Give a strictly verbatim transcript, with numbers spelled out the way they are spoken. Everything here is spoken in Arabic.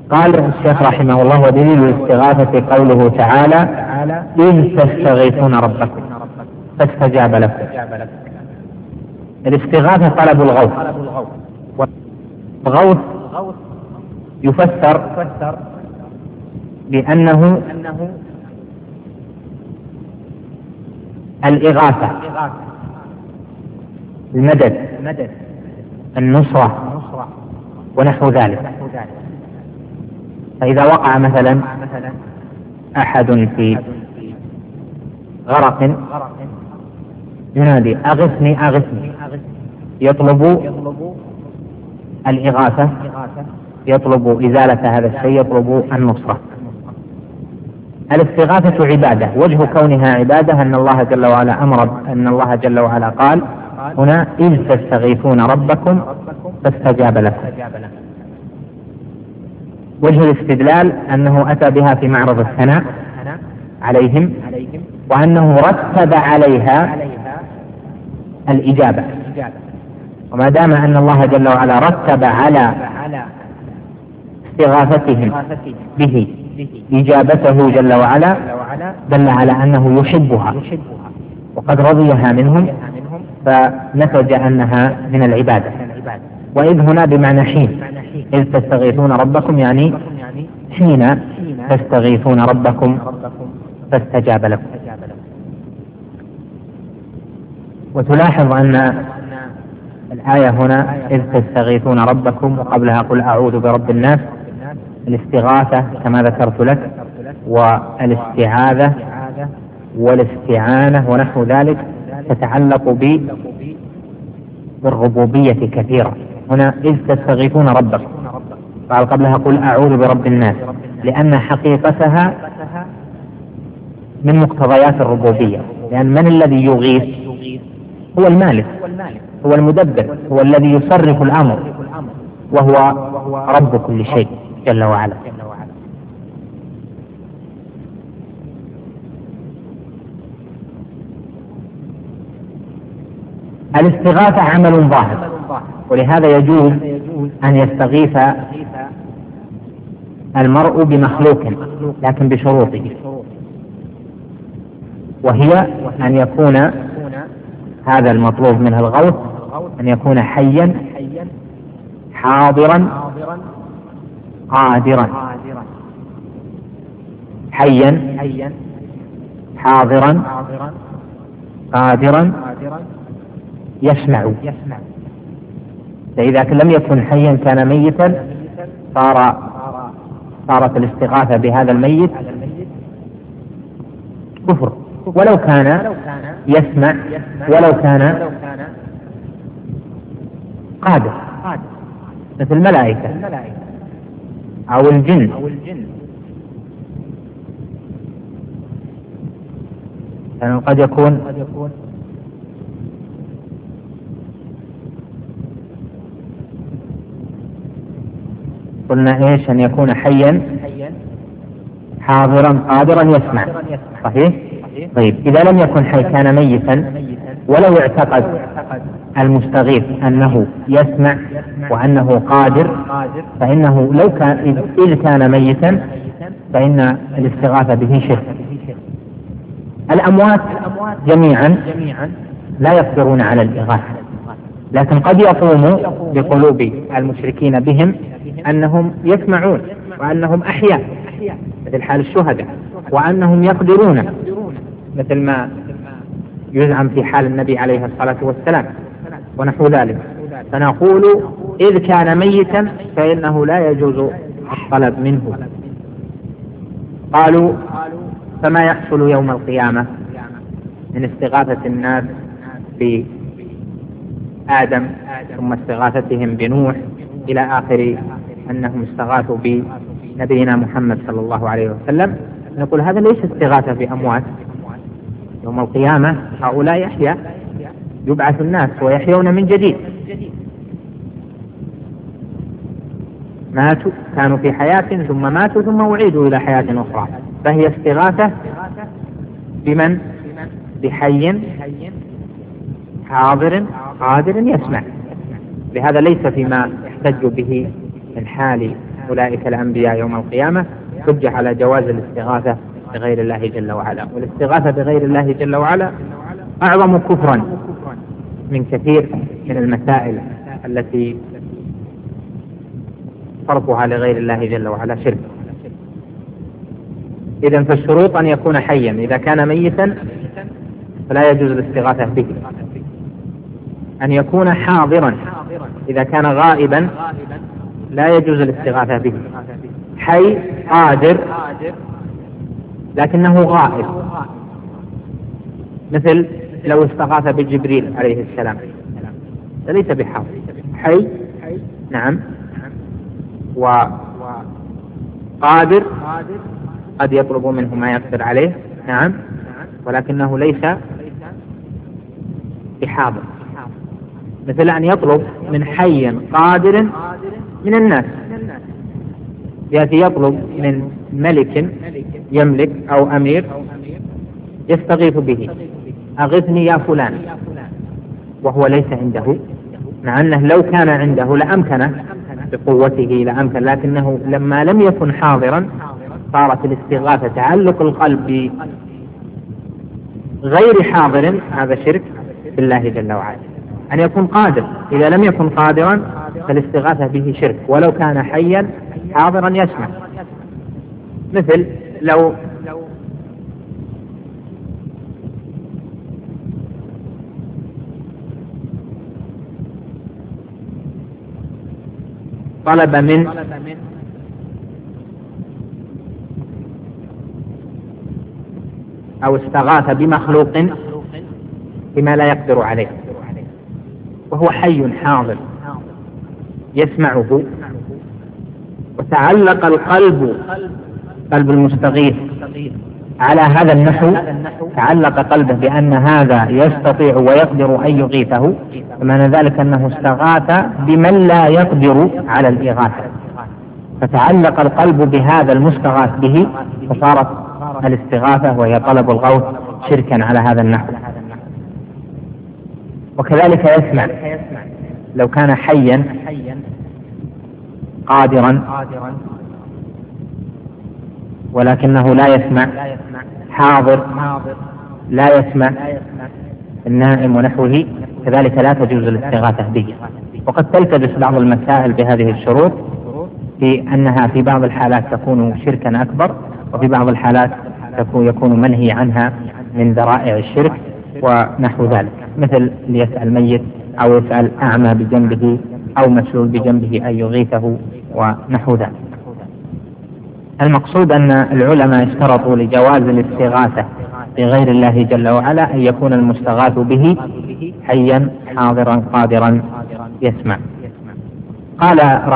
قال الشيخ رحمه الله: ودليل الاستغاثة قوله تعالى: إذ تستغيثون ربكم فاستجاب لكم. الاستغاثة طلب الغوث، والغوث يفسر بأنه الإغاثة، المدد، النصرة ونحو ذلك. فإذا وقع مثلا أحد في غرق ينادي: أغثني أغثني، يطلب الإغاثة، يطلب إزالة هذا الشيء، يطلب النصرة. الاستغاثة عبادة، وجه كونها عبادة أن الله جل وعلا أمر، أن الله جل وعلا قال هنا: إذ تستغيثون ربكم فاستجاب لكم. وجه الاستدلال أنه أتى بها في معرض الثناء عليهم، وأنه رتب عليها الإجابة. وما دام أن الله جل وعلا رتب على استغاثتهم به إجابته جل وعلا، دل على أنه يحبها وقد رضيها منهم، فنتج أنها من العبادة. وإذ هنا بمعنى حين، إذ تستغيثون ربكم يعني حين تستغيثون ربكم فاستجاب لكم. وتلاحظ أن الآية هنا إذ تستغيثون ربكم، وقبلها قل أعوذ برب الناس. الاستغاثة كما ذكرت لك، والاستعاذة والاستعانة ونحو ذلك تتعلق بالربوبية كثيرا. هنا إذ تستغيثون ربكم، قال قبلها قل أعوذ برب الناس، لأن حقيقتها من مقتضيات الربوبية. لأن من الذي يغيث؟ هو المالك، هو المدبر، هو الذي يصرف الأمر، وهو رب كل شيء جل وعلا. الاستغاثة عمل ظاهر، ولهذا يجوز أن يستغيث المرء بمخلوق لكن بشروطه، وهي أن يكون هذا المطلوب منه الغوث أن يكون حيا حاضرا قادرا، حيا حاضرا قادرا يسمع. فإذا لم يكن حيا كان ميتا، صار صارت الاستغاثة بهذا الميت كفر، ولو كان يسمع، ولو كان قادر، مثل الملائكة أو الجن. يعني قد يكون قلنا إيش؟ أن يكون حيا حاضرا قادرا يسمع، صحيح؟ طيب إذا لم يكن حي كان ميتا، ولو اعتقد المستغيث أنه يسمع وأنه قادر، فإنه لو كان إذ كان ميتا فإن الاستغاثة به شرك. الأموات جميعا لا يقدرون على الإغاثة، لكن قد يقوم بقلوب المشركين بهم أنهم يسمعون وأنهم أحياء مثل حال الشهداء، وأنهم يقدرون مثل ما يزعم في حال النبي عليه الصلاة والسلام ونحو ذلك. فنقول إذ كان ميتا فإنه لا يجوز الطلب منه. قالوا فما يحصل يوم القيامة من استغاثة الناس بآدم ثم استغاثتهم بنوح إلى آخر أنهم استغاثوا بنبينا محمد صلى الله عليه وسلم. نقول هذا ليس استغاثة بأموات. يوم القيامة هؤلاء يحيى، يبعث الناس ويحيون من جديد. ماتوا، كانوا في حياة ثم ماتوا ثم أعيدوا إلى حياة أخرى، فهي استغاثة بمن؟ بحي حاضر قادر يسمع. لهذا ليس فيما يحتج به من حال أولئك الأنبياء يوم القيامة، حجة على جواز الاستغاثة بغير الله جل وعلا. والاستغاثة بغير الله جل وعلا أعظم كفرا من كثير من المسائل التي صرفها لغير الله جل وعلا شرك. إذن فالشروط أن يكون حيا، إذا كان ميتا فلا يجوز الاستغاثة به. أن يكون حاضرا، إذا كان غائبا لا يجوز الاستغاثة به. حي قادر لكنه غائب، مثل لو استغاث بجبريل عليه السلام ليس بحاضر. حي نعم، وقادر قد يطلب منه ما يقدر عليه نعم، ولكنه ليس بحاضر. مثل أن يطلب من حي قادر من الناس، يأتي يطلب من ملك يملك أو أمير يستغيث به، أغثني يا فلان، وهو ليس عنده، مع أنه لو كان عنده لأمكنه بقوته لأمكن، لكنه لما لم يكن حاضرا صارت الاستغاثة تعلق القلب غير حاضر، هذا شرك بالله جل وعلا. أن يكون قادر، إذا لم يكن قادرا فالاستغاثة به شرك ولو كان حيا حاضرا يسمع. مثل لو طلب من أو استغاث بمخلوق بما لا يقدر عليه وهو حي حاضر يسمعه، وتعلق القلب قلب المستغيث على هذا النحو، تعلق قلبه بأن هذا يستطيع ويقدر أن يغيثه، ومعنى ذلك أنه استغاث بمن لا يقدر على الإغاثة، فتعلق القلب بهذا المستغاث به، فصارت الاستغاثة وهي طلب الغوث شركا على هذا النحو. وكذلك يسمع، لو كان حيا قادرا ولكنه لا يسمع، حاضر لا يسمع، النائم ونحوه، كذلك لا تجوز الاستغاثة به. وقد تلتبس بعض المسائل بهذه الشروط، في أنها في بعض الحالات تكون شركا أكبر، وفي بعض الحالات يكون منهي عنها من ذرائع الشرك ونحو ذلك، مثل ليسأل ميت أو يسأل أعمى بجنبه أو مسلول بجنبه أن يغيثه ونحو ذلك. المقصود أن العلماء اشترطوا لجواز الاستغاثة بغير الله جل وعلا أن يكون المستغاث به حيا حاضرا قادرا يسمع. قال